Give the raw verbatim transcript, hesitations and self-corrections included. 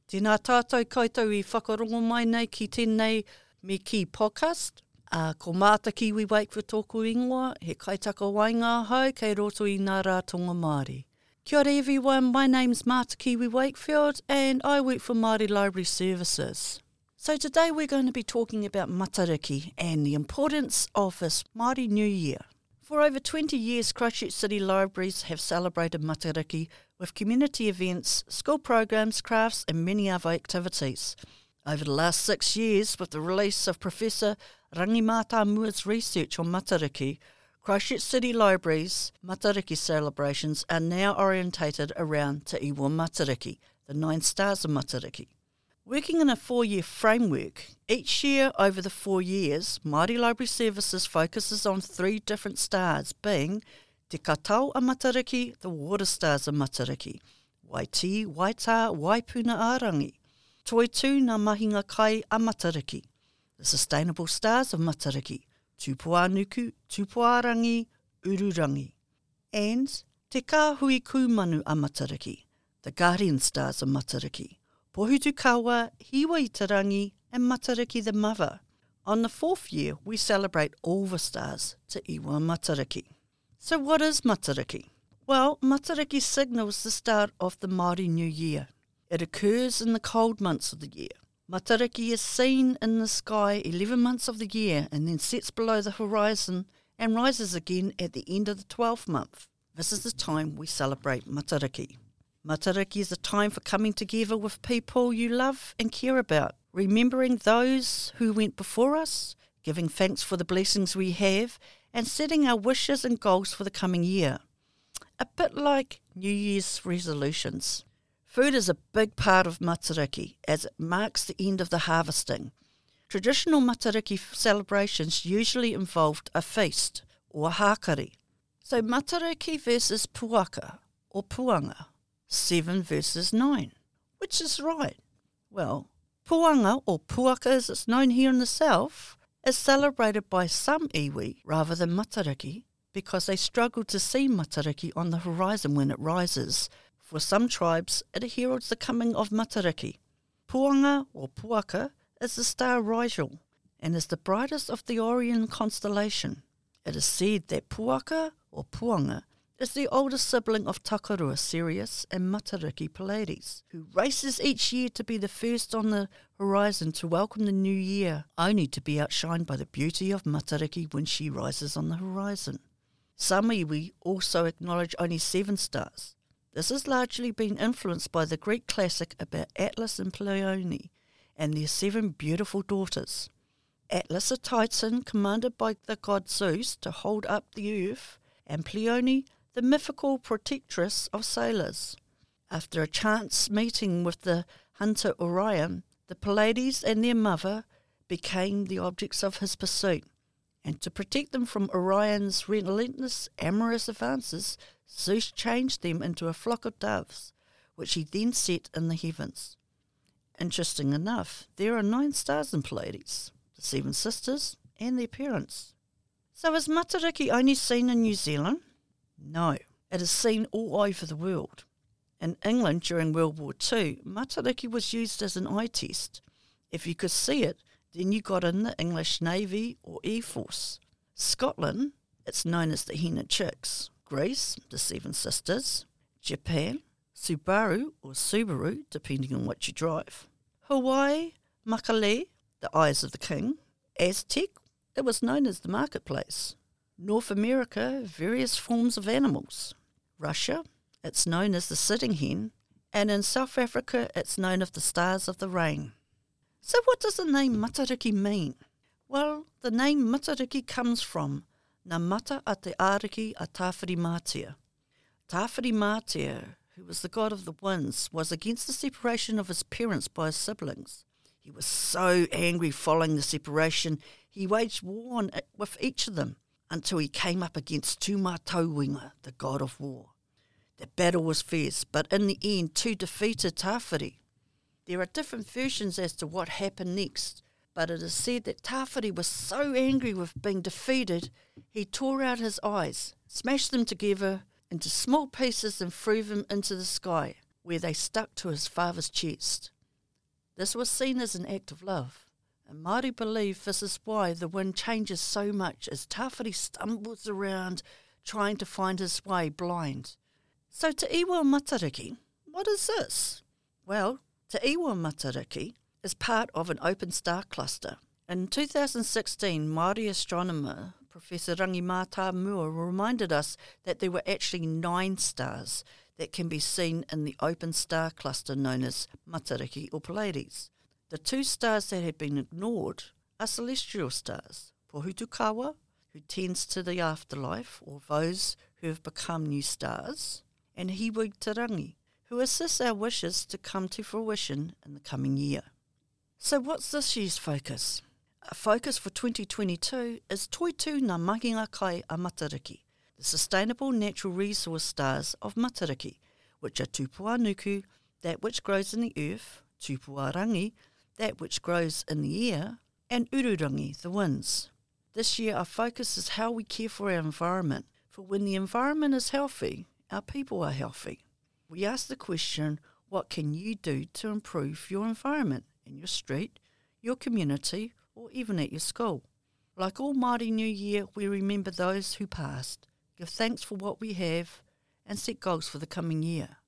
Tēnā tātou koutou I whakarongo mai nei ki tēnei me ki podcast. Uh, ko Māta Kiwi Wakefield tōku ingoa, he kaitaka wainga hau kei roto I ngā rātonga Māori. Kia ora everyone, my name's Māta Kiwi Wakefield and I work for Māori Library Services. So today we're going to be talking about Matariki and the importance of this Māori New Year. For over twenty years, Christchurch City Libraries have celebrated Matariki with community events, school programs, crafts and many other activities. Over the last six years, with the release of Professor Rangimata Mua's research on Matariki, Christchurch City Libraries' Matariki celebrations are now orientated around Te Iwa Matariki, the nine stars of Matariki. Working in a four-year framework, each year over the four years, Māori Library Services focuses on three different stars, being Te Katau a Matariki, the water stars of Matariki, Waiti, Waitā, Waipuna Ārangi, Toitū ngā mahinga kai a Matariki, the sustainable stars of Matariki, Tūpuanuku, Tūpuarangi, Ururangi, and Te Kāhui Kūmanu a Matariki, the guardian stars of Matariki, Pohutukawa, Hiwa I Tarangi, and Matariki the mother. On the fourth year, we celebrate all the stars, Te Iwa Matariki. So what is Matariki? Well, Matariki signals the start of the Māori New Year. It occurs in the cold months of the year. Matariki is seen in the sky eleven months of the year and then sets below the horizon and rises again at the end of the twelfth month. This is the time we celebrate Matariki. Matariki is a time for coming together with people you love and care about, remembering those who went before us, giving thanks for the blessings we have, and setting our wishes and goals for the coming year. A bit like New Year's resolutions. Food is a big part of Matariki as it marks the end of the harvesting. Traditional Matariki celebrations usually involved a feast or a hākari. So Matariki versus Puaka or Puanga, seven versus nine. Which is right? Well, Puanga or Puaka as it's known here in the south is celebrated by some iwi rather than Matariki because they struggle to see Matariki on the horizon when it rises. For some tribes, it heralds the coming of Matariki. Puanga or Puaka is the star Rigel and is the brightest of the Orion constellation. It is said that Puaka or Puanga is the oldest sibling of Takarua Sirius and Matariki Pleiades, who races each year to be the first on the horizon to welcome the new year, only to be outshined by the beauty of Matariki when she rises on the horizon. Some iwi also acknowledge only seven stars. This has largely been influenced by the Greek classic about Atlas and Pleione and their seven beautiful daughters. Atlas, a titan commanded by the god Zeus to hold up the earth, and Pleione, the mythical protectress of sailors. After a chance meeting with the hunter Orion, the Pleiades and their mother became the objects of his pursuit, and to protect them from Orion's relentless amorous advances, Zeus changed them into a flock of doves, which he then set in the heavens. Interesting enough, there are nine stars in Pleiades, the seven sisters and their parents. So is Matariki only seen in New Zealand? No, it is seen all over the world. In England during World War Two, Matariki was used as an eye test. If you could see it, then you got in the English Navy or Air Force. Scotland, it's known as the Hen and Chicks. Greece, the Seven Sisters. Japan, Subaru or Subaru, depending on what you drive. Hawaii, Makale, the Eyes of the King. Aztec, it was known as the Marketplace. North America, various forms of animals. Russia, it's known as the Sitting Hen. And in South Africa, it's known as the Stars of the Rain. So what does the name Matariki mean? Well, the name Matariki comes from Ngā mata a te āriki a Tāwhiri Mātea. Tāwhiri Mātea, who was the god of the winds, was against the separation of his parents by his siblings. He was so angry following the separation, he waged war on it with each of them until he came up against Tūmā Tauinga, the god of war. The battle was fierce, but in the end, two defeated Tāwhiri. There are different versions as to what happened next, but it is said that Tāwhiri was so angry with being defeated, he tore out his eyes, smashed them together into small pieces and threw them into the sky, where they stuck to his father's chest. This was seen as an act of love, and Māori believe this is why the wind changes so much as Tawhiri stumbles around trying to find his way blind. So Te Iwa Matariki, what is this? Well, Te Iwa Matariki is part of an open star cluster. In two thousand sixteen, Māori astronomer Professor Rangimata Mua reminded us that there were actually nine stars that can be seen in the open star cluster known as Matariki or Pleiades. The two stars that had been ignored are celestial stars, Pohutukawa, who tends to the afterlife, or those who have become new stars, and Hiwi Tarangi, who assists our wishes to come to fruition in the coming year. So what's this year's focus? Our focus for twenty twenty-two is Toitu Ngā Mahinga Kai a Matariki, the sustainable natural resource stars of Matariki, which are Tupuanuku, that which grows in the earth, Tupuarangi, that which grows in the air, and Ururangi, the winds. This year our focus is how we care for our environment, for when the environment is healthy, our people are healthy. We ask the question, what can you do to improve your environment in your street, your community, or even at your school? Like all Māori New Year, we remember those who passed, give thanks for what we have, and set goals for the coming year.